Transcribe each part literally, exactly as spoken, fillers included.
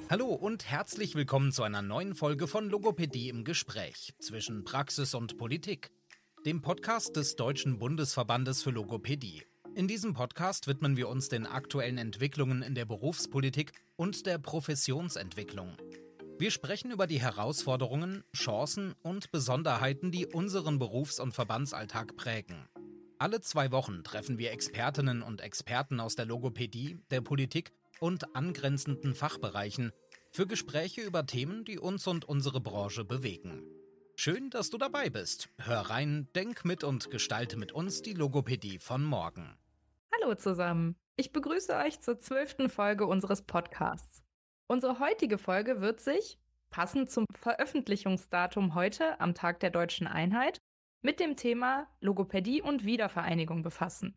Hallo und herzlich willkommen zu einer neuen Folge von Logopädie im Gespräch zwischen Praxis und Politik, dem Podcast des Deutschen Bundesverbandes für Logopädie. In diesem Podcast widmen wir uns den aktuellen Entwicklungen in der Berufspolitik und der Professionsentwicklung. Wir sprechen über die Herausforderungen, Chancen und Besonderheiten, die unseren Berufs- und Verbandsalltag prägen. Alle zwei Wochen treffen wir Expertinnen und Experten aus der Logopädie, der Politik und angrenzenden Fachbereichen für Gespräche über Themen, die uns und unsere Branche bewegen. Schön, dass du dabei bist. Hör rein, denk mit und gestalte mit uns die Logopädie von morgen. Hallo zusammen, ich begrüße euch zur zwölften Folge unseres Podcasts. Unsere heutige Folge wird sich, passend zum Veröffentlichungsdatum heute am Tag der Deutschen Einheit, mit dem Thema Logopädie und Wiedervereinigung befassen.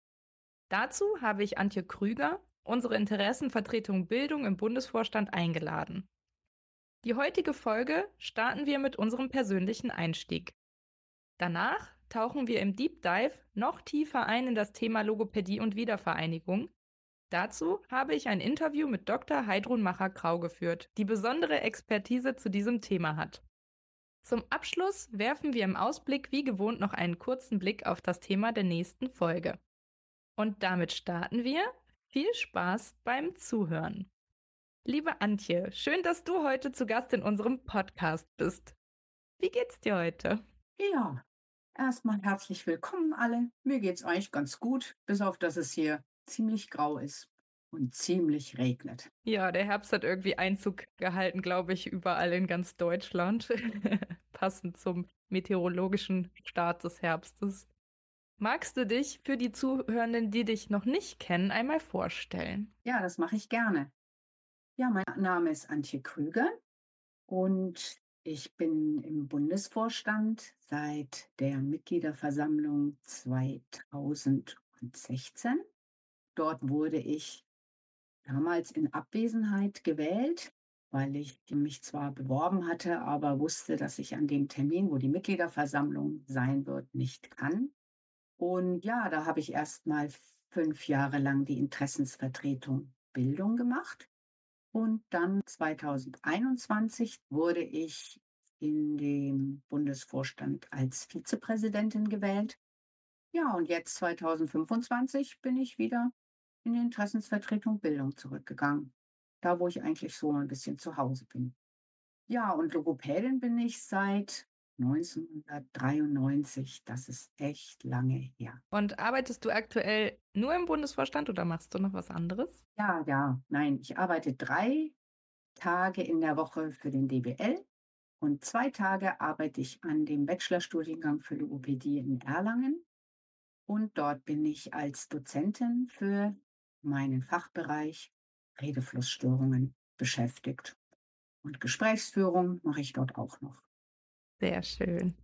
Dazu habe ich Antje Krüger, unsere Interessenvertretung Bildung im Bundesvorstand, eingeladen. Die heutige Folge starten wir mit unserem persönlichen Einstieg. Danach tauchen wir im Deep Dive noch tiefer ein in das Thema Logopädie und Wiedervereinigung. Dazu habe ich ein Interview mit Doktor Heidrun Macher-Grau geführt, die besondere Expertise zu diesem Thema hat. Zum Abschluss werfen wir im Ausblick wie gewohnt noch einen kurzen Blick auf das Thema der nächsten Folge. Und damit starten wir. Viel Spaß beim Zuhören. Liebe Antje, schön, dass du heute zu Gast in unserem Podcast bist. Wie geht's dir heute? Ja, erstmal herzlich willkommen alle. Mir geht's eigentlich ganz gut, bis auf dass es hier ziemlich grau ist und ziemlich regnet. Ja, der Herbst hat irgendwie Einzug gehalten, glaube ich, überall in ganz Deutschland. Passend zum meteorologischen Start des Herbstes. Magst du dich für die Zuhörenden, die dich noch nicht kennen, einmal vorstellen? Ja, das mache ich gerne. Ja, mein Name ist Antje Krüger und ich bin im Bundesvorstand seit der Mitgliederversammlung zweitausendsechzehn. Dort wurde ich damals in Abwesenheit gewählt, weil ich mich zwar beworben hatte, aber wusste, dass ich an dem Termin, wo die Mitgliederversammlung sein wird, nicht kann. Und ja, da habe ich erst mal fünf Jahre lang die Interessensvertretung Bildung gemacht. Und dann zweitausendeinundzwanzig wurde ich in den Bundesvorstand als Vizepräsidentin gewählt. Ja, und jetzt zweitausendfünfundzwanzig bin ich wieder in die Interessensvertretung Bildung zurückgegangen. Da, wo ich eigentlich so ein bisschen zu Hause bin. Ja, und Logopädin bin ich seit neunzehnhundertdreiundneunzig. Das ist echt lange her. Und arbeitest du aktuell nur im Bundesvorstand oder machst du noch was anderes? Ja, ja, nein, ich arbeite drei Tage in der Woche für den D B L und zwei Tage arbeite ich an dem Bachelorstudiengang für Logopädie in Erlangen. Und dort bin ich als Dozentin für meinen Fachbereich Redeflussstörungen beschäftigt. Und Gesprächsführung mache ich dort auch noch. Sehr schön.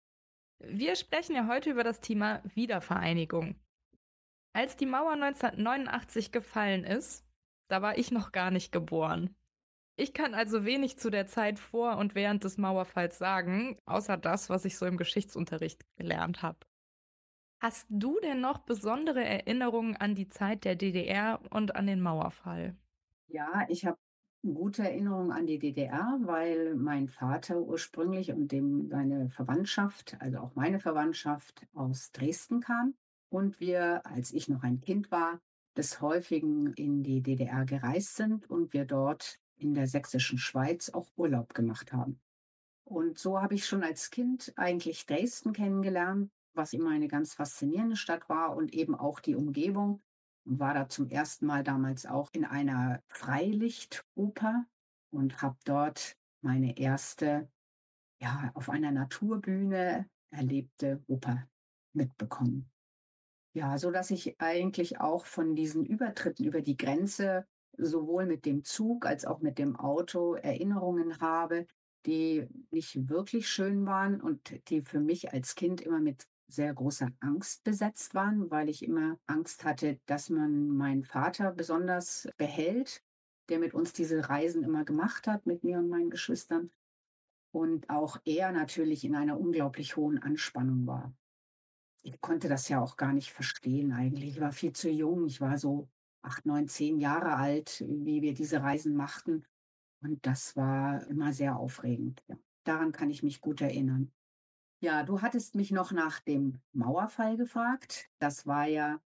Wir sprechen ja heute über das Thema Wiedervereinigung. Als die Mauer neunzehnhundertneunundachtzig gefallen ist, da war ich noch gar nicht geboren. Ich kann also wenig zu der Zeit vor und während des Mauerfalls sagen, außer das, was ich so im Geschichtsunterricht gelernt habe. Hast du denn noch besondere Erinnerungen an die Zeit der D D R und an den Mauerfall? Ja, ich habe gute Erinnerungen an die D D R, weil mein Vater ursprünglich und dem seine Verwandtschaft, also auch meine Verwandtschaft, aus Dresden kam. Und wir, als ich noch ein Kind war, des Häufigen in die D D R gereist sind und wir dort in der sächsischen Schweiz auch Urlaub gemacht haben. Und so habe ich schon als Kind eigentlich Dresden kennengelernt, was immer eine ganz faszinierende Stadt war und eben auch die Umgebung. Und war da zum ersten Mal damals auch in einer Freilichtoper und habe dort meine erste, ja, auf einer Naturbühne erlebte Oper mitbekommen. Ja, so dass ich eigentlich auch von diesen Übertritten über die Grenze sowohl mit dem Zug als auch mit dem Auto Erinnerungen habe, die nicht wirklich schön waren und die für mich als Kind immer mit sehr großer Angst besetzt waren, weil ich immer Angst hatte, dass man meinen Vater besonders behält, der mit uns diese Reisen immer gemacht hat, mit mir und meinen Geschwistern. Und auch er natürlich in einer unglaublich hohen Anspannung war. Ich konnte das ja auch gar nicht verstehen eigentlich. Ich war viel zu jung. Ich war so acht, neun, zehn Jahre alt, wie wir diese Reisen machten. Und das war immer sehr aufregend. Ja. Daran kann ich mich gut erinnern. Ja, du hattest mich noch nach dem Mauerfall gefragt. Das war ja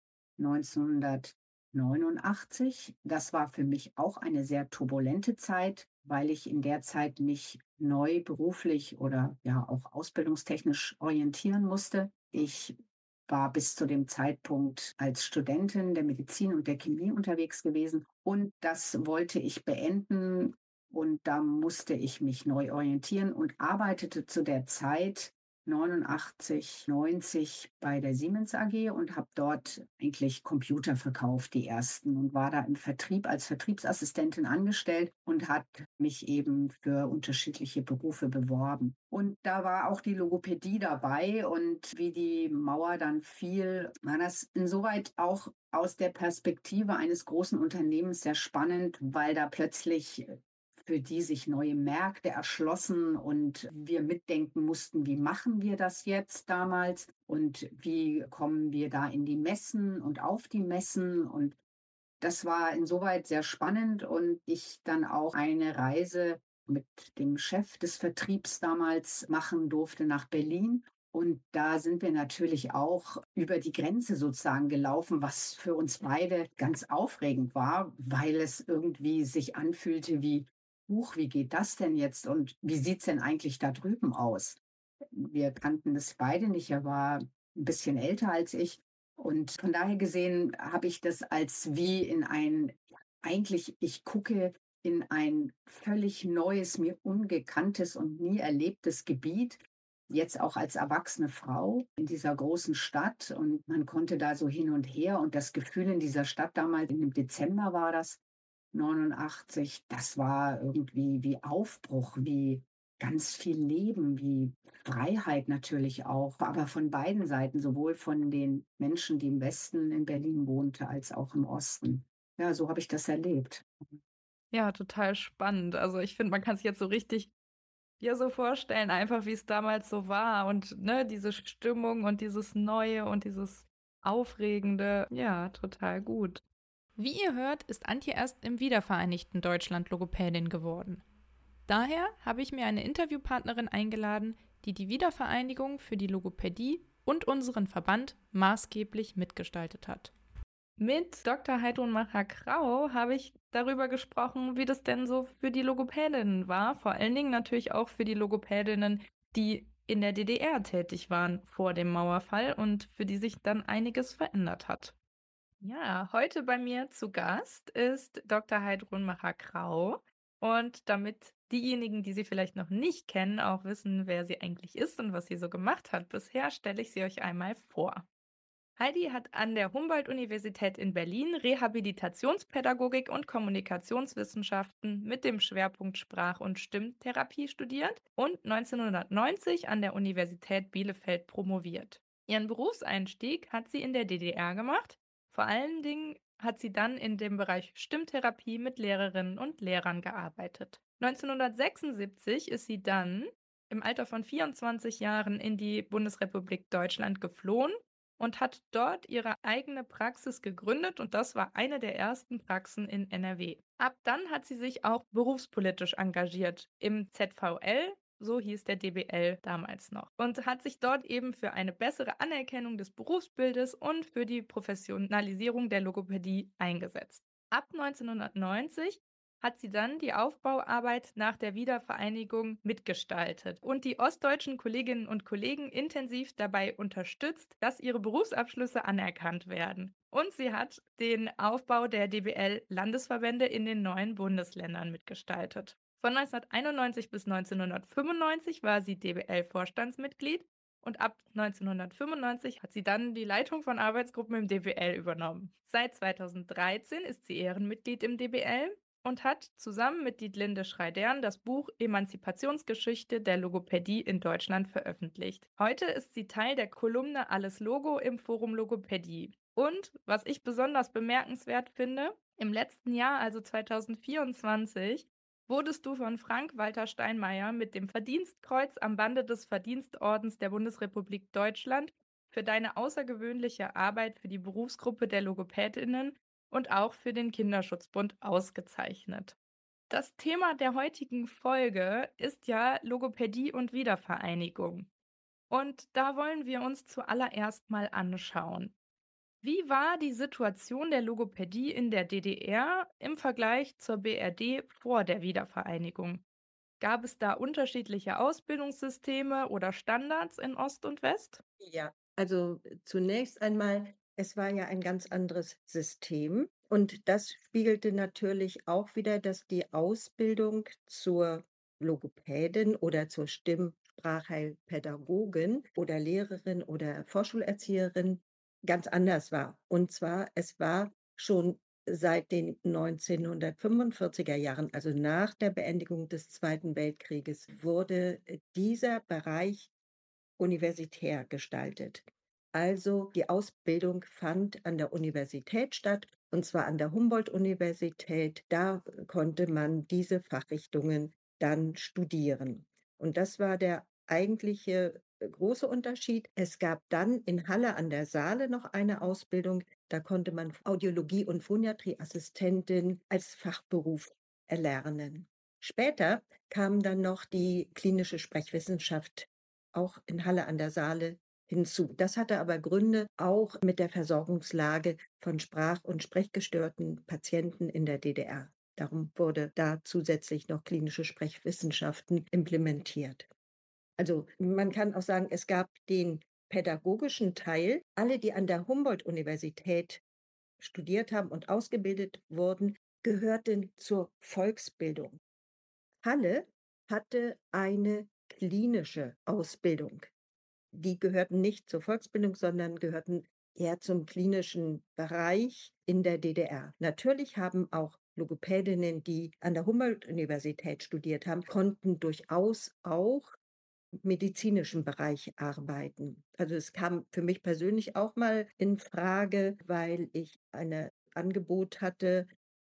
neunzehnhundertneunundachtzig. Das war für mich auch eine sehr turbulente Zeit, weil ich in der Zeit mich neu beruflich oder ja auch ausbildungstechnisch orientieren musste. Ich war bis zu dem Zeitpunkt als Studentin der Medizin und der Chemie unterwegs gewesen und das wollte ich beenden und da musste ich mich neu orientieren und arbeitete zu der Zeit neunundachtzig, neunzig bei der Siemens A G und habe dort eigentlich Computer verkauft, die ersten, und war da im Vertrieb als Vertriebsassistentin angestellt und hat mich eben für unterschiedliche Berufe beworben. Und da war auch die Logopädie dabei und wie die Mauer dann fiel, war das insoweit auch aus der Perspektive eines großen Unternehmens sehr spannend, weil da plötzlich für die sich neue Märkte erschlossen und wir mitdenken mussten, wie machen wir das jetzt damals und wie kommen wir da in die Messen und auf die Messen. Und das war insoweit sehr spannend und ich dann auch eine Reise mit dem Chef des Vertriebs damals machen durfte nach Berlin. Und da sind wir natürlich auch über die Grenze sozusagen gelaufen, was für uns beide ganz aufregend war, weil es irgendwie sich anfühlte wie, Huch, wie geht das denn jetzt und wie sieht's denn eigentlich da drüben aus? Wir kannten das beide nicht. Er war ein bisschen älter als ich. Und von daher gesehen habe ich das als wie in ein, eigentlich, ich gucke in ein völlig neues, mir ungekanntes und nie erlebtes Gebiet. Jetzt auch als erwachsene Frau in dieser großen Stadt und man konnte da so hin und her und das Gefühl in dieser Stadt damals, im Dezember war das, neunundachtzig, das war irgendwie wie Aufbruch, wie ganz viel Leben, wie Freiheit natürlich auch, aber von beiden Seiten, sowohl von den Menschen, die im Westen in Berlin wohnte, als auch im Osten. Ja, so habe ich das erlebt. Ja, total spannend. Also ich finde, man kann sich jetzt so richtig ja so vorstellen, einfach wie es damals so war und ne, diese Stimmung und dieses Neue und dieses Aufregende. Ja, total gut. Wie ihr hört, ist Antje erst im wiedervereinigten Deutschland Logopädin geworden. Daher habe ich mir eine Interviewpartnerin eingeladen, die die Wiedervereinigung für die Logopädie und unseren Verband maßgeblich mitgestaltet hat. Mit Doktor Heidrun Macher-Krau habe ich darüber gesprochen, wie das denn so für die Logopädinnen war, vor allen Dingen natürlich auch für die Logopädinnen, die in der D D R tätig waren vor dem Mauerfall und für die sich dann einiges verändert hat. Ja, heute bei mir zu Gast ist Doktor Heidrun Macher-Krau. Und damit diejenigen, die sie vielleicht noch nicht kennen, auch wissen, wer sie eigentlich ist und was sie so gemacht hat bisher, stelle ich sie euch einmal vor. Heidi hat an der Humboldt-Universität in Berlin Rehabilitationspädagogik und Kommunikationswissenschaften mit dem Schwerpunkt Sprach- und Stimmtherapie studiert und neunzehnhundertneunzig an der Universität Bielefeld promoviert. Ihren Berufseinstieg hat sie in der D D R gemacht. Vor allen Dingen hat sie dann in dem Bereich Stimmtherapie mit Lehrerinnen und Lehrern gearbeitet. neunzehnhundertsechsundsiebzig ist sie dann im Alter von vierundzwanzig Jahren in die Bundesrepublik Deutschland geflohen und hat dort ihre eigene Praxis gegründet und das war eine der ersten Praxen in N R W. Ab dann hat sie sich auch berufspolitisch engagiert im Z V L, so hieß der D B L damals noch, und hat sich dort eben für eine bessere Anerkennung des Berufsbildes und für die Professionalisierung der Logopädie eingesetzt. Ab neunzehnhundertneunzig hat sie dann die Aufbauarbeit nach der Wiedervereinigung mitgestaltet und die ostdeutschen Kolleginnen und Kollegen intensiv dabei unterstützt, dass ihre Berufsabschlüsse anerkannt werden. Und sie hat den Aufbau der D B L-Landesverbände in den neuen Bundesländern mitgestaltet. Von neunzehnhunderteinundneunzig bis neunzehnhundertfünfundneunzig war sie D B L-Vorstandsmitglied und ab neunzehnhundertfünfundneunzig hat sie dann die Leitung von Arbeitsgruppen im D B L übernommen. Seit zweitausenddreizehn ist sie Ehrenmitglied im D B L und hat zusammen mit Dietlinde Schreidern das Buch Emanzipationsgeschichte der Logopädie in Deutschland veröffentlicht. Heute ist sie Teil der Kolumne Alles Logo im Forum Logopädie. Und was ich besonders bemerkenswert finde, im letzten Jahr, also zweitausendvierundzwanzig, wurdest du von Frank-Walter Steinmeier mit dem Verdienstkreuz am Bande des Verdienstordens der Bundesrepublik Deutschland für deine außergewöhnliche Arbeit für die Berufsgruppe der Logopädinnen und auch für den Kinderschutzbund ausgezeichnet. Das Thema der heutigen Folge ist ja Logopädie und Wiedervereinigung. Und da wollen wir uns zuallererst mal anschauen. Wie war die Situation der Logopädie in der D D R im Vergleich zur B R D vor der Wiedervereinigung? Gab es da unterschiedliche Ausbildungssysteme oder Standards in Ost und West? Ja, also äh, zunächst einmal, es war ja ein ganz anderes System und das spiegelte natürlich auch wieder, dass die Ausbildung zur Logopädin oder zur Stimmsprachheilpädagogin oder Lehrerin oder Vorschulerzieherin ganz anders war. Und zwar, es war schon seit den neunzehnhundertfünfundvierziger Jahren, also nach der Beendigung des Zweiten Weltkrieges, wurde äh, dieser Bereich universitär gestaltet. Also die Ausbildung fand an der Universität statt, und zwar an der Humboldt-Universität. Da äh, konnte man diese Fachrichtungen dann studieren. Und das war der eigentliche äh, große Unterschied. Es gab dann in Halle an der Saale noch eine Ausbildung. Da konnte man Audiologie- und Phoniatrie-Assistentin als Fachberuf erlernen. Später kam dann noch die klinische Sprechwissenschaft auch in Halle an der Saale hinzu. Das hatte aber Gründe auch mit der Versorgungslage von sprach- und sprechgestörten Patienten in der D D R. Darum wurde da zusätzlich noch klinische Sprechwissenschaften implementiert. Also man kann auch sagen, es gab den pädagogischen Teil. Alle, die an der Humboldt-Universität studiert haben und ausgebildet wurden, gehörten zur Volksbildung. Halle hatte eine klinische Ausbildung. Die gehörten nicht zur Volksbildung, sondern gehörten eher zum klinischen Bereich in der D D R. Natürlich haben auch Logopädinnen, die an der Humboldt-Universität studiert haben, konnten durchaus auch im medizinischen Bereich arbeiten. Also es kam für mich persönlich auch mal in Frage, weil ich ein Angebot hatte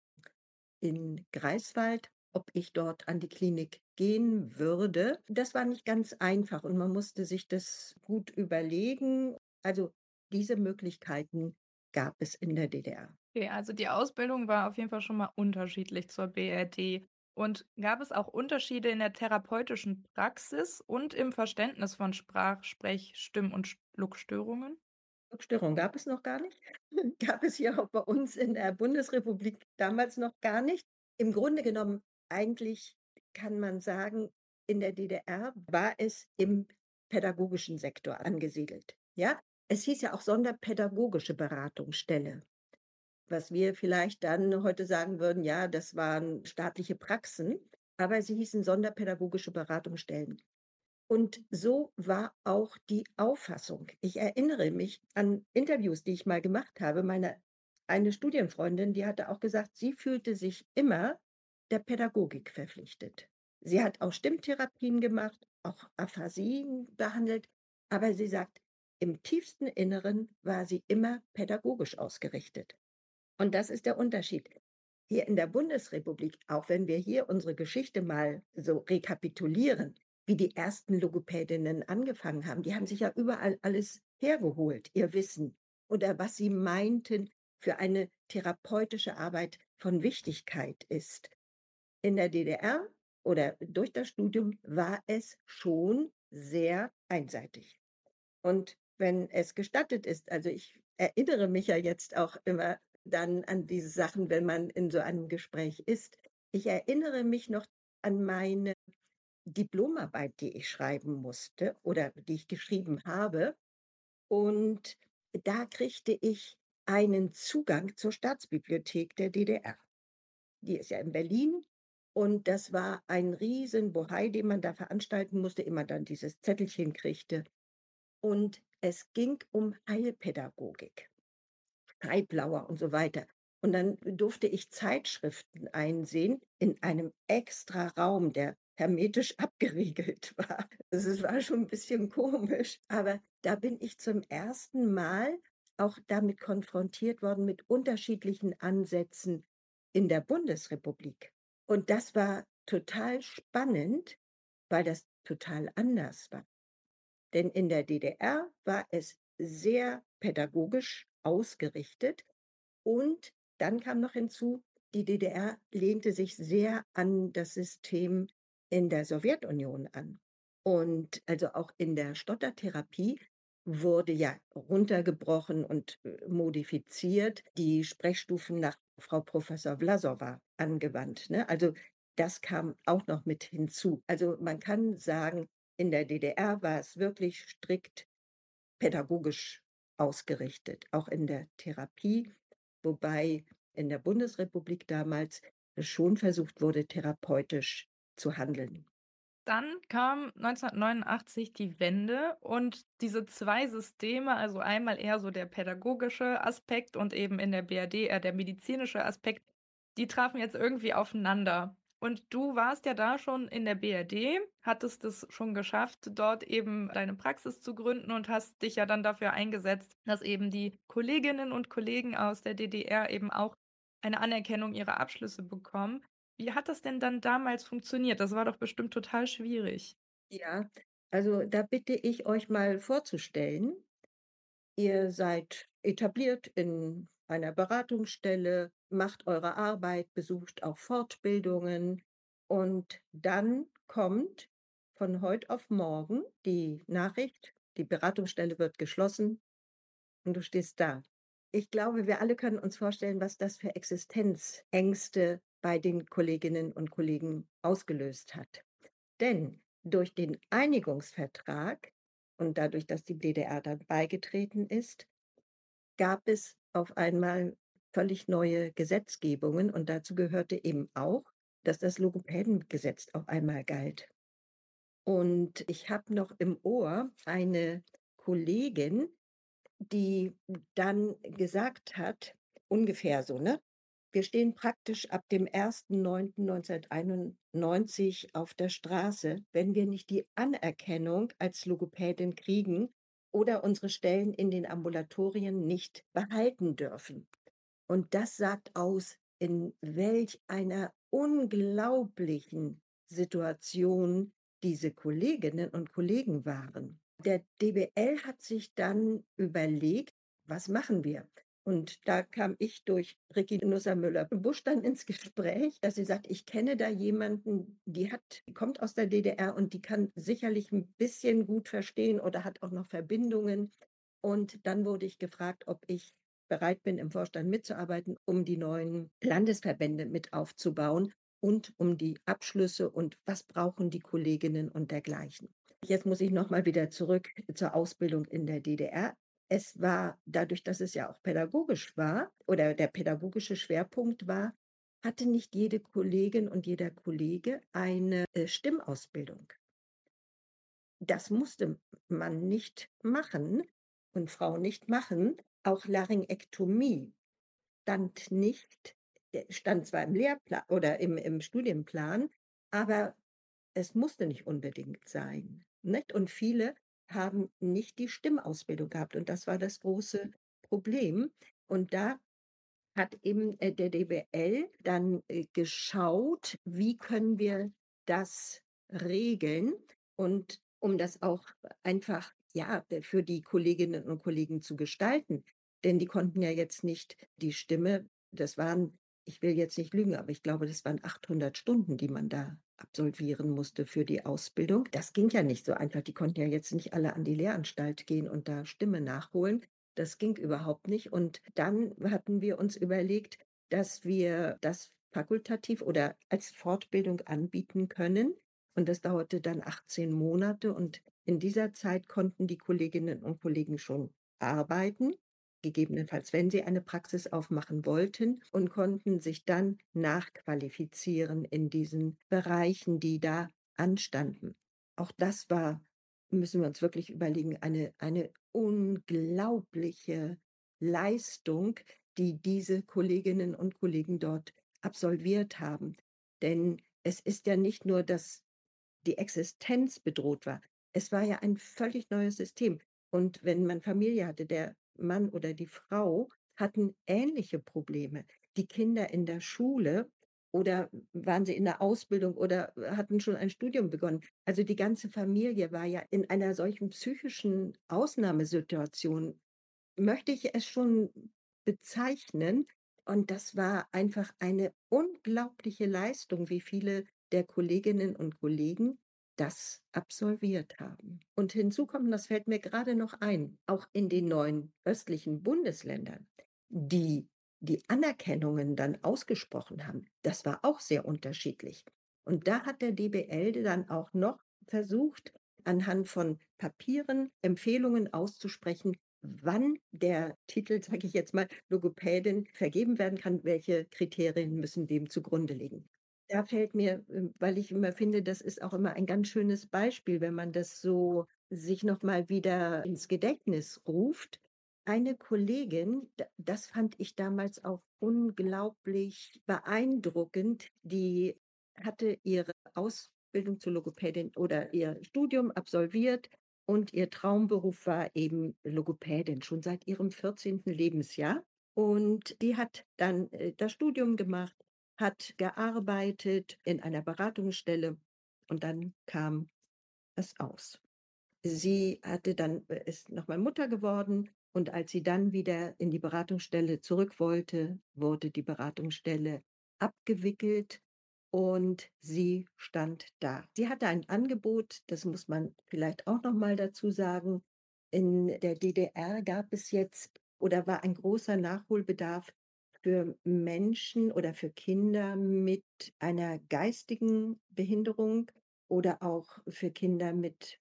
in Greifswald, ob ich dort an die Klinik gehen würde. Das war nicht ganz einfach und man musste sich das gut überlegen. Also diese Möglichkeiten gab es in der D D R. Okay, also die Ausbildung war auf jeden Fall schon mal unterschiedlich zur B R D. Und gab es auch Unterschiede in der therapeutischen Praxis und im Verständnis von Sprach-, Sprech-, Stimm- und Schluckstörungen? Störung gab es noch gar nicht. Gab es hier auch bei uns in der Bundesrepublik damals noch gar nicht. Im Grunde genommen eigentlich kann man sagen, in der D D R war es im pädagogischen Sektor angesiedelt. Ja, es hieß ja auch Sonderpädagogische Beratungsstelle. Was wir vielleicht dann heute sagen würden, ja, das waren staatliche Praxen, aber sie hießen Sonderpädagogische Beratungsstellen. Und so war auch die Auffassung. Ich erinnere mich an Interviews, die ich mal gemacht habe. Meine eine Studienfreundin, die hatte auch gesagt, sie fühlte sich immer der Pädagogik verpflichtet. Sie hat auch Stimmtherapien gemacht, auch Aphasien behandelt, aber sie sagt, im tiefsten Inneren war sie immer pädagogisch ausgerichtet. Und das ist der Unterschied. Hier in der Bundesrepublik, auch wenn wir hier unsere Geschichte mal so rekapitulieren, wie die ersten Logopädinnen angefangen haben, die haben sich ja überall alles hergeholt, ihr Wissen oder was sie meinten für eine therapeutische Arbeit von Wichtigkeit ist. In der D D R oder durch das Studium war es schon sehr einseitig. Und wenn es gestattet ist, also ich erinnere mich ja jetzt auch immer dann an diese Sachen, wenn man in so einem Gespräch ist. Ich erinnere mich noch an meine Diplomarbeit, die ich schreiben musste oder die ich geschrieben habe. Und da kriegte ich einen Zugang zur Staatsbibliothek der D D R. Die ist ja in Berlin. Und das war ein riesen Bohai, den man da veranstalten musste, immer dann dieses Zettelchen kriegte. Und es ging um Heilpädagogik, Streiblauer und so weiter. Und dann durfte ich Zeitschriften einsehen in einem extra Raum, der hermetisch abgeriegelt war. Also, es war schon ein bisschen komisch, aber da bin ich zum ersten Mal auch damit konfrontiert worden mit unterschiedlichen Ansätzen in der Bundesrepublik. Und das war total spannend, weil das total anders war. Denn in der D D R war es sehr pädagogisch ausgerichtet und dann kam noch hinzu, die D D R lehnte sich sehr an das System in der Sowjetunion an. Und also auch in der Stottertherapie wurde ja runtergebrochen und äh, modifiziert, die Sprechstufen nach Frau Professor Vlasova angewandt. Ne? Also das kam auch noch mit hinzu. Also man kann sagen, in der D D R war es wirklich strikt pädagogisch ausgerichtet, auch in der Therapie, wobei in der Bundesrepublik damals schon versucht wurde, therapeutisch zu handeln. Dann kam neunzehnhundertneunundachtzig die Wende und diese zwei Systeme, also einmal eher so der pädagogische Aspekt und eben in der B R D eher der medizinische Aspekt, die trafen jetzt irgendwie aufeinander. Und du warst ja da schon in der B R D, hattest es schon geschafft, dort eben deine Praxis zu gründen und hast dich ja dann dafür eingesetzt, dass eben die Kolleginnen und Kollegen aus der D D R eben auch eine Anerkennung ihrer Abschlüsse bekommen. Wie hat das denn dann damals funktioniert? Das war doch bestimmt total schwierig. Ja, also da bitte ich euch mal vorzustellen, ihr seid etabliert in einer Beratungsstelle, macht eure Arbeit, besucht auch Fortbildungen und dann kommt von heute auf morgen die Nachricht, die Beratungsstelle wird geschlossen und du stehst da. Ich glaube, wir alle können uns vorstellen, was das für Existenzängste bei den Kolleginnen und Kollegen ausgelöst hat. Denn durch den Einigungsvertrag und dadurch, dass die D D R dann beigetreten ist, gab es auf einmal völlig neue Gesetzgebungen und dazu gehörte eben auch, dass das Logopädengesetz auf einmal galt. Und ich habe noch im Ohr eine Kollegin, die dann gesagt hat, ungefähr so, ne? Wir stehen praktisch ab dem ersten neunten neunzehnhunderteinundneunzig auf der Straße, wenn wir nicht die Anerkennung als Logopädin kriegen oder unsere Stellen in den Ambulatorien nicht behalten dürfen. Und das sagt aus, in welch einer unglaublichen Situation diese Kolleginnen und Kollegen waren. Der D B L hat sich dann überlegt, was machen wir? Und da kam ich durch Ricky Nusser-Müller-Busch dann ins Gespräch, dass sie sagt, ich kenne da jemanden, die hat, die kommt aus der D D R und die kann sicherlich ein bisschen gut verstehen oder hat auch noch Verbindungen. Und dann wurde ich gefragt, ob ich bereit bin, im Vorstand mitzuarbeiten, um die neuen Landesverbände mit aufzubauen und um die Abschlüsse und was brauchen die Kolleginnen und dergleichen. Jetzt muss ich noch mal wieder zurück zur Ausbildung in der D D R. Es war dadurch, dass es ja auch pädagogisch war oder der pädagogische Schwerpunkt war, hatte nicht jede Kollegin und jeder Kollege eine äh, Stimmausbildung. Das musste man nicht machen und Frau nicht machen. Auch Laryngektomie stand nicht, äh, stand zwar im Lehrplan oder im, im Studienplan, aber es musste nicht unbedingt sein. Nicht? Und viele haben nicht die Stimmausbildung gehabt. Und das war das große Problem. Und da hat eben äh, der D B L dann äh, geschaut, wie können wir das regeln und um das auch einfach ja für die Kolleginnen und Kollegen zu gestalten, denn die konnten ja jetzt nicht die Stimme, das waren, ich will jetzt nicht lügen, aber ich glaube, das waren achthundert Stunden, die man da absolvieren musste für die Ausbildung. Das ging ja nicht so einfach. Die konnten ja jetzt nicht alle an die Lehranstalt gehen und da Stimme nachholen. Das ging überhaupt nicht. Und dann hatten wir uns überlegt, dass wir das fakultativ oder als Fortbildung anbieten können. Und das dauerte dann achtzehn Monate. Und in dieser Zeit konnten die Kolleginnen und Kollegen schon arbeiten, gegebenenfalls, wenn sie eine Praxis aufmachen wollten, und konnten sich dann nachqualifizieren in diesen Bereichen, die da anstanden. Auch das war, müssen wir uns wirklich überlegen, eine, eine unglaubliche Leistung, die diese Kolleginnen und Kollegen dort absolviert haben. Denn es ist ja nicht nur, dass die Existenz bedroht war. Es war ja ein völlig neues System. Und wenn man Familie hatte, der Mann oder die Frau hatten ähnliche Probleme. Die Kinder in der Schule oder waren sie in der Ausbildung oder hatten schon ein Studium begonnen. Also die ganze Familie war ja in einer solchen psychischen Ausnahmesituation, möchte ich es schon bezeichnen, Und das war einfach eine unglaubliche Leistung, wie viele der Kolleginnen und Kollegen das absolviert haben. Und hinzu kommt, das fällt mir gerade noch ein, auch in den neuen östlichen Bundesländern, die die Anerkennungen dann ausgesprochen haben, das war auch sehr unterschiedlich. Und da hat der D B L dann auch noch versucht, anhand von Papieren Empfehlungen auszusprechen, wann der Titel, sage ich jetzt mal, Logopädin vergeben werden kann, welche Kriterien müssen dem zugrunde liegen. Da fällt mir, ähm, weil ich immer finde, das ist auch immer ein ganz schönes Beispiel, wenn man das so sich noch mal wieder ins Gedächtnis ruft. Eine Kollegin, d das fand ich damals auch unglaublich beeindruckend, die hatte ihre Ausbildung zur Logopädin oder ihr Studium absolviert und ihr Traumberuf war eben Logopädin, schon seit ihrem vierzehnten Lebensjahr. Und die hat dann, äh, das Studium gemacht, hat gearbeitet in einer Beratungsstelle und dann kam es aus. Sie hatte dann äh, ist noch mal Mutter geworden und als sie dann wieder in die Beratungsstelle zurück wollte, wurde die Beratungsstelle abgewickelt und sie stand da. Sie hatte ein Angebot, das muss man vielleicht auch noch mal dazu sagen. In der D D R gab es jetzt oder war ein großer Nachholbedarf für Menschen oder für Kinder mit einer geistigen Behinderung oder auch für Kinder mit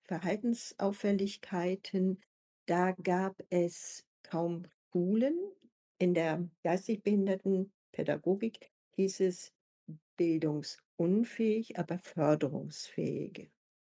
Verhaltensauffälligkeiten. Da gab es kaum Schulen. In der geistig Behindertenpädagogik hieß es bildungsunfähig, aber förderungsfähig.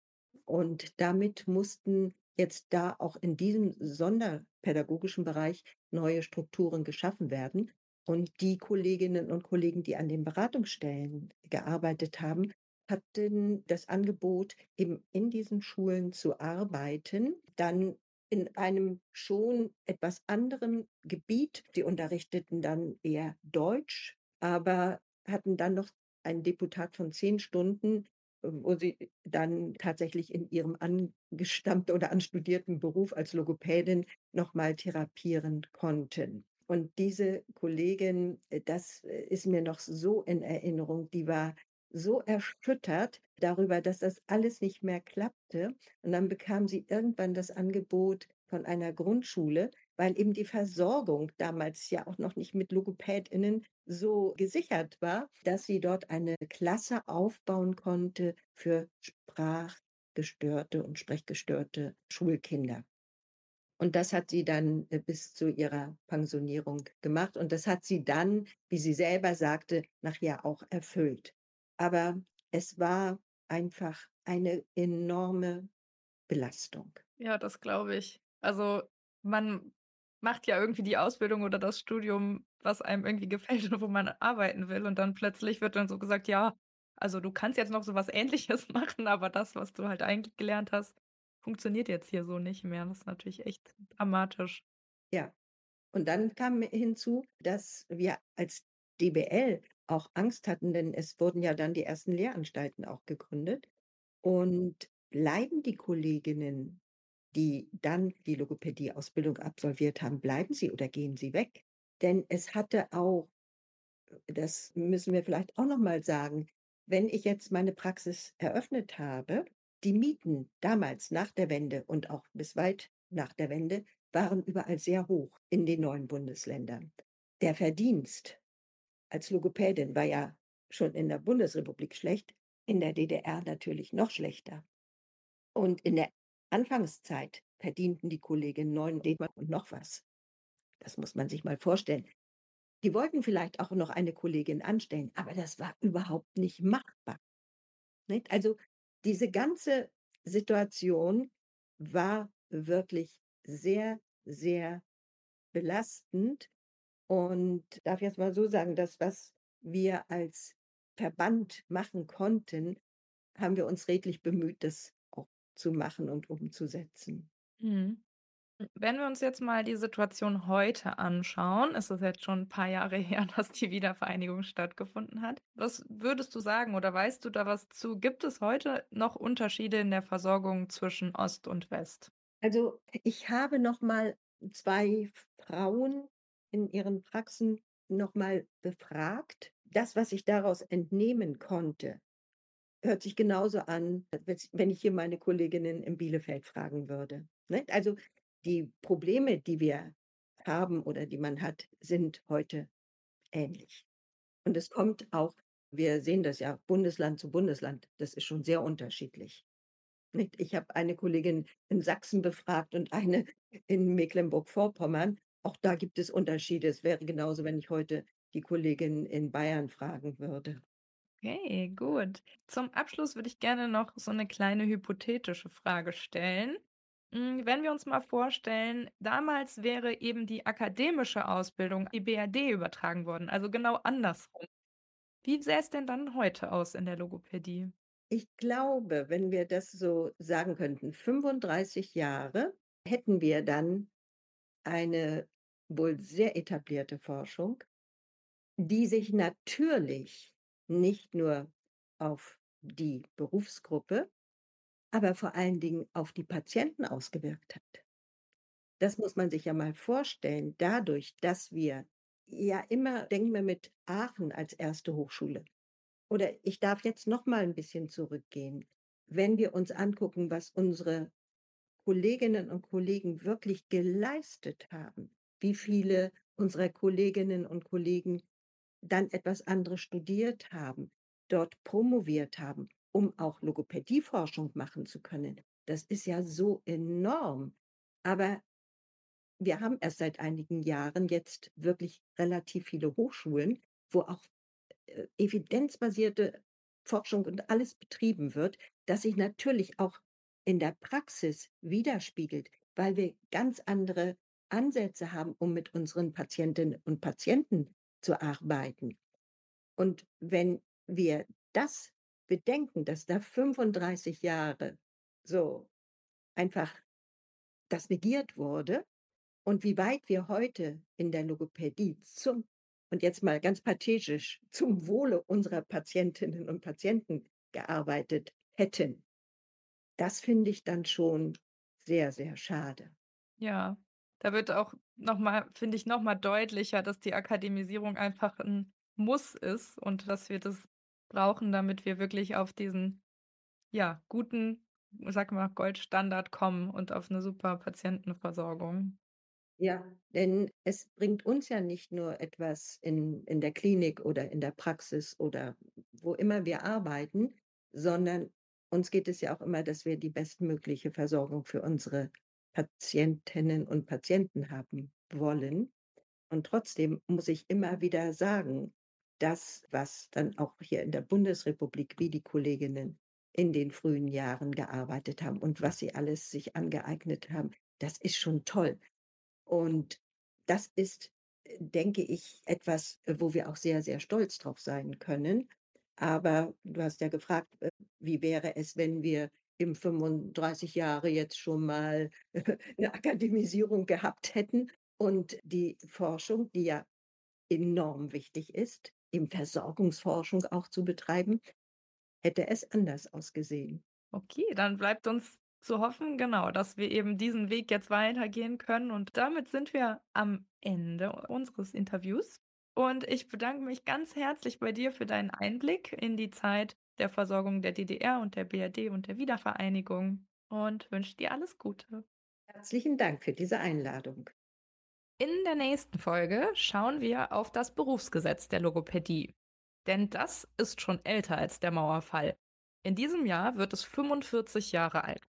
Und damit mussten jetzt da auch in diesem sonderpädagogischen Bereich neue Strukturen geschaffen werden. Und die Kolleginnen und Kollegen, die an den Beratungsstellen gearbeitet haben, hatten das Angebot, eben in diesen Schulen zu arbeiten, dann in einem schon etwas anderen Gebiet. Sie unterrichteten dann eher Deutsch, aber hatten dann noch ein Deputat von zehn Stunden, wo sie dann tatsächlich in ihrem angestammten oder anstudierten Beruf als Logopädin noch mal therapieren konnten. Und diese Kollegin, äh, das äh, ist mir noch so in Erinnerung, die war so erschüttert darüber, dass das alles nicht mehr klappte. Und dann bekam sie irgendwann das Angebot von einer Grundschule, weil eben die Versorgung damals ja auch noch nicht mit LogopädInnen so gesichert war, dass sie dort eine Klasse aufbauen konnte für sprachgestörte und sprechgestörte Schulkinder. Und das hat sie dann äh, bis zu ihrer Pensionierung gemacht. Und das hat sie dann, wie sie selber sagte, nachher auch erfüllt. Aber es war einfach eine enorme Belastung. Ja, das glaube ich. Also, man macht ja irgendwie die Ausbildung oder das Studium, was einem irgendwie gefällt und wo man arbeiten will. Und dann plötzlich wird dann so gesagt, ja, also du kannst jetzt noch so was Ähnliches machen, aber das, was du halt eigentlich gelernt hast, funktioniert jetzt hier so nicht mehr. Das ist natürlich echt dramatisch. Ja. Und dann kam hinzu, dass wir als D B L auch Angst hatten, denn es wurden ja dann die ersten Lehranstalten auch gegründet. Und bleiben die Kolleginnen, die dann die Logopädie-Ausbildung absolviert haben, bleiben sie oder gehen sie weg? Denn es hatte auch, das müssen wir vielleicht auch noch mal sagen, wenn ich jetzt meine Praxis eröffnet habe, die Mieten damals nach der Wende und auch bis weit nach der Wende waren überall sehr hoch in den neuen Bundesländern. Der Verdienst als Logopädin war ja schon in der Bundesrepublik schlecht, in der D D R natürlich noch schlechter. Und in der Anfangszeit verdienten die Kolleginnen neun D-Mark und noch was. Das muss man sich mal vorstellen. Die wollten vielleicht auch noch eine Kollegin anstellen, aber das war überhaupt nicht machbar, nicht? Also, diese ganze Situation war wirklich sehr, sehr belastend und darf jetzt mal so sagen, das, was wir als Verband machen konnten, haben wir uns redlich bemüht, das auch zu machen und umzusetzen. Mhm. Wenn wir uns jetzt mal die Situation heute anschauen, ist es jetzt schon ein paar Jahre her, dass die Wiedervereinigung stattgefunden hat. Was würdest du sagen oder weißt du da was zu? Gibt es heute noch Unterschiede in der Versorgung zwischen Ost und West? Also, ich habe noch mal zwei Frauen in ihren Praxen noch mal befragt. Das, was ich daraus entnehmen konnte, hört sich genauso an, als wenn ich hier meine Kolleginnen in Bielefeld fragen würde, ne? Also, die Probleme, die wir haben oder die man hat, sind heute ähnlich. Und es kommt auch wir sehen das ja Bundesland zu Bundesland, das ist schon sehr unterschiedlich, nicht? Ich habe eine Kollegin in Sachsen befragt und eine in Mecklenburg-Vorpommern. Auch da gibt es Unterschiede. Es wäre genauso, wenn ich heute die Kollegin in Bayern fragen würde. Okay, gut. Zum Abschluss würde ich gerne noch so eine kleine hypothetische Frage stellen. Hm, wenn wir uns mal vorstellen, damals wäre eben die akademische Ausbildung die B R D übertragen worden, also genau andersrum. Wie sähe es denn dann heute aus in der Logopädie? Ich glaube, wenn wir das so sagen könnten, fünfunddreißig Jahre, hätten wir dann eine wohl sehr etablierte Forschung, die sich natürlich nicht nur auf die Berufsgruppe, aber vor allen Dingen auf die Patienten ausgewirkt hat. Das muss man sich ja mal vorstellen, dadurch, dass wir ja immer denken wir mit Aachen als erste Hochschule. Oder ich darf jetzt noch mal 'n bisschen zurückgehen. Wenn wir uns angucken, was unsere Kolleginnen und Kollegen wirklich geleistet haben, wie viele unserer Kolleginnen und Kollegen dann etwas anderes studiert haben, dort promoviert haben, um auch Logopädieforschung machen zu können. Das ist ja so enorm. Aber wir haben erst seit einigen Jahren jetzt wirklich relativ viele Hochschulen, wo auch, äh, evidenzbasierte Forschung und alles betrieben wird, das sich natürlich auch in der Praxis widerspiegelt, weil wir ganz andere Ansätze haben, um mit unseren Patientinnen und Patienten zu arbeiten. Und wenn wir das bedenken, dass da fünfunddreißig Jahre so einfach das negiert wurde und wie weit wir heute in der Logopädie zum und jetzt mal ganz pathetisch, zum Wohle unserer Patientinnen und Patienten gearbeitet hätten, das finde ich dann schon sehr, sehr schade. Ja, da wird auch noch mal finde ich, noch mal deutlicher, dass die Akademisierung einfach 'n Muss ist und dass wir das brauchen, damit wir wirklich auf diesen, ja, guten, sage mal, Goldstandard kommen und auf 'ne super Patientenversorgung. Ja, denn es bringt uns ja nicht nur etwas in in der Klinik oder in der Praxis oder wo immer wir arbeiten, sondern uns geht es ja auch immer, dass wir die bestmögliche Versorgung für unsere Patientinnen und Patienten haben wollen. Und trotzdem muss ich immer wieder sagen, das, was dann auch hier in der Bundesrepublik, wie die Kolleginnen in den frühen Jahren gearbeitet haben und was sie alles sich angeeignet haben, das ist schon toll. Und das ist, äh, denke ich, etwas, äh, wo wir auch sehr, sehr stolz drauf sein können. Aber du hast ja gefragt, äh, wie wäre es, wenn wir im fünfunddreißig Jahre jetzt schon mal 'ne Akademisierung gehabt hätten und die Forschung, die ja enorm wichtig ist, eben Versorgungsforschung auch zu betreiben, hätte es anders ausgesehen. Okay, dann bleibt uns zu hoffen, genau, dass wir eben diesen Weg jetzt weitergehen können. Und damit sind wir am Ende unseres Interviews. Und ich bedanke mich ganz herzlich bei dir für deinen Einblick in die Zeit der Versorgung der D D R und der B R D und der Wiedervereinigung und wünsche dir alles Gute. Herzlichen Dank für diese Einladung. In der nächsten Folge schauen wir auf das Berufsgesetz der Logopädie. Denn das ist schon älter als der Mauerfall. In diesem Jahr wird es fünfundvierzig Jahre alt.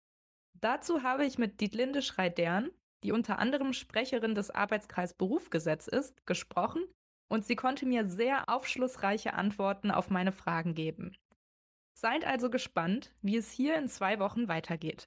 Dazu habe ich mit Dietlinde Schrey-Dern, die unter anderem Sprecherin des Arbeitskreis Berufsgesetz ist, gesprochen und sie konnte mir sehr aufschlussreiche Antworten auf meine Fragen geben. Seid also gespannt, wie es hier in zwei Wochen weitergeht.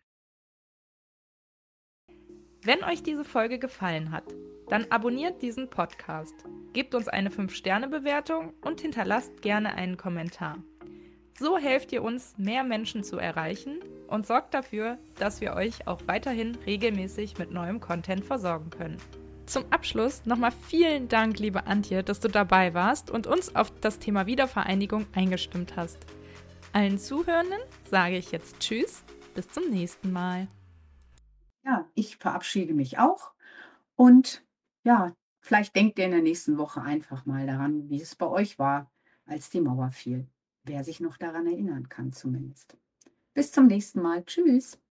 Wenn euch diese Folge gefallen hat, dann abonniert diesen Podcast, gebt uns eine fünf Sterne Bewertung und hinterlasst gerne einen Kommentar. So helft ihr uns, mehr Menschen zu erreichen und sorgt dafür, dass wir euch auch weiterhin regelmäßig mit neuem Content versorgen können. Zum Abschluss nochmal vielen Dank, liebe Antje, dass du dabei warst und uns auf das Thema Wiedervereinigung eingestimmt hast. Allen Zuhörenden sage ich jetzt Tschüss, bis zum nächsten Mal. Ja, ich verabschiede mich auch und ja, Vielleicht denkt ihr in der nächsten Woche einfach mal daran, wie es bei euch war, als die Mauer fiel. Wer sich noch daran erinnern kann zumindest. Bis zum nächsten Mal. Tschüss.